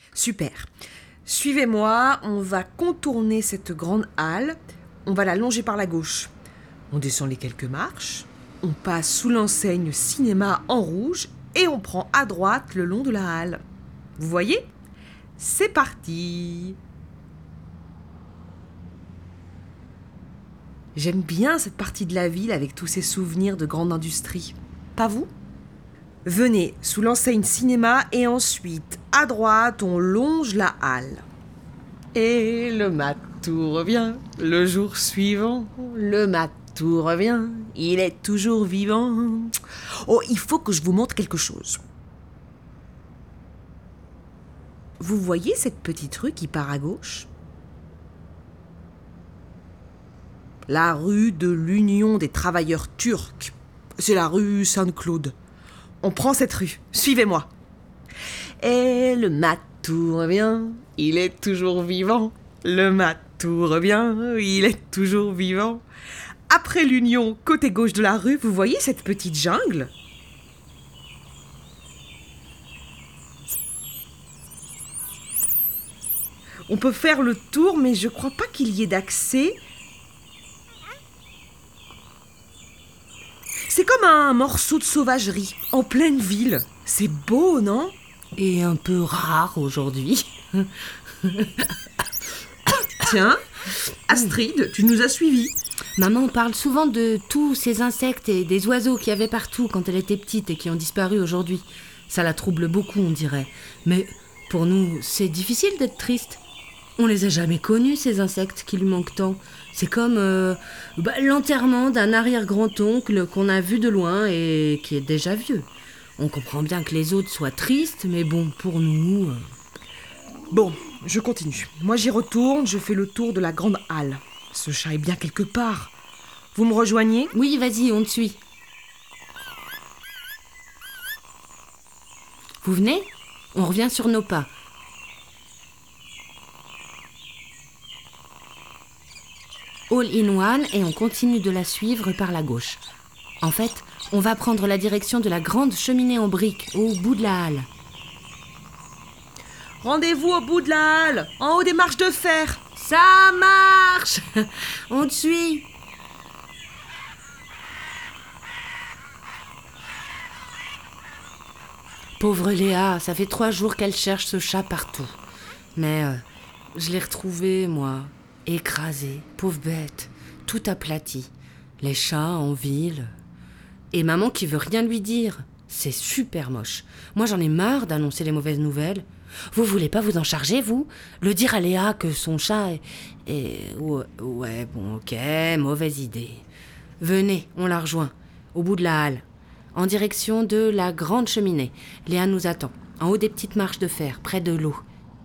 Super. Suivez-moi, on va contourner cette grande halle. On va la longer par la gauche. On descend les quelques marches. On passe sous l'enseigne cinéma en rouge et on prend à droite le long de la halle. Vous voyez ? C'est parti. J'aime bien cette partie de la ville avec tous ces souvenirs de grande industrie. Pas vous ? Venez sous l'enseigne cinéma et ensuite, à droite, on longe la halle. Et le matou revient, le jour suivant. Le matou revient, il est toujours vivant. Oh, il faut que je vous montre quelque chose. Vous voyez cette petite rue qui part à gauche ? La rue de l'Union des travailleurs turcs. C'est la rue Saint-Claude. On prend cette rue. Suivez-moi. Et le matou revient, il est toujours vivant. Le matou revient, il est toujours vivant. Après l'Union, côté gauche de la rue, vous voyez cette petite jungle ? On peut faire le tour, mais je crois pas qu'il y ait d'accès. C'est comme un morceau de sauvagerie, en pleine ville. C'est beau, non ? Et un peu rare aujourd'hui. Tiens, Astrid, tu nous as suivis. Maman parle souvent de tous ces insectes et des oiseaux qu'il y avait partout quand elle était petite et qui ont disparu aujourd'hui. Ça la trouble beaucoup, on dirait. Mais pour nous, c'est difficile d'être triste. On les a jamais connus, ces insectes qui lui manquent tant. C'est comme l'enterrement d'un arrière-grand-oncle qu'on a vu de loin et qui est déjà vieux. On comprend bien que les autres soient tristes, mais bon, pour nous... Bon, je continue. Moi, j'y retourne, je fais le tour de la grande halle. Ce chat est bien quelque part. Vous me rejoignez ? Oui, vas-y, on te suit. Vous venez ? On revient sur nos pas. All in one et on continue de la suivre par la gauche. En fait, on va prendre la direction de la grande cheminée en briques au bout de la halle. Rendez-vous au bout de la halle, en haut des marches de fer. Ça marche. On te suit. Pauvre Léa, ça fait 3 jours qu'elle cherche ce chat partout. Mais je l'ai retrouvé, moi, écrasé, pauvre bête, tout aplati. Les chats en ville. Et maman qui veut rien lui dire. C'est super moche. Moi, j'en ai marre d'annoncer les mauvaises nouvelles. Vous voulez pas vous en charger, vous ? Le dire à Léa que son chat est... Ouais, bon, ok, mauvaise idée. Venez, on la rejoint, au bout de la halle, en direction de la grande cheminée. Léa nous attend, en haut des petites marches de fer, près de l'eau.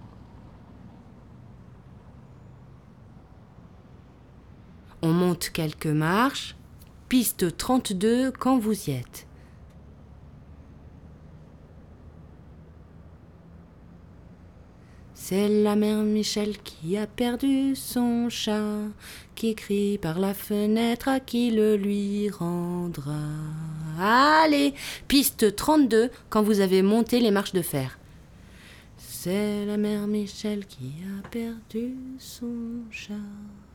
On monte quelques marches, piste 32 quand vous y êtes. C'est la mère Michel qui a perdu son chat, qui crie par la fenêtre à qui le lui rendra. Allez, piste 32 quand vous avez monté les marches de fer. C'est la mère Michel qui a perdu son chat.